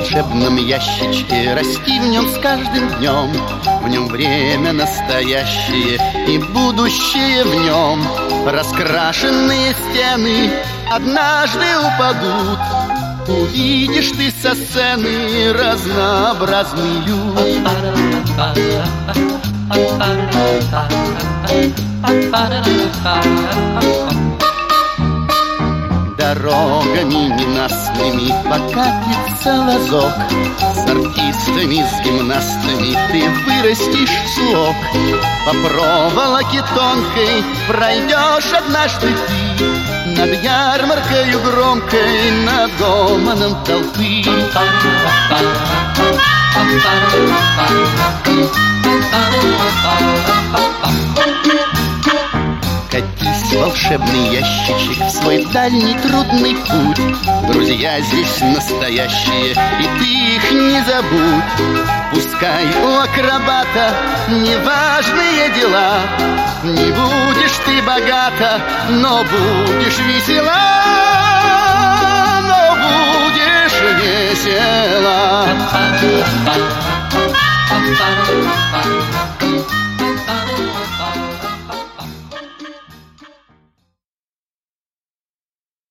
волшебном ящичке, расти в нем с каждым днем. В нем время настоящее и будущее в нем. Раскрашенные стены однажды упадут. Увидишь ты со сцены разнообразный люд. Дорогами ненастными покатится вазок. С артистами, с гимнастами ты вырастешь слог. По проволоке тонкой пройдешь однажды ты над ярмаркою громкой, над гомоном толпы. Катись, волшебный ящичек, в свой дальний трудный путь. Друзья здесь настоящие, и ты их не забудь. Пускай у акробата неважные дела, не будешь ты богата, но будешь весела, но будешь весела.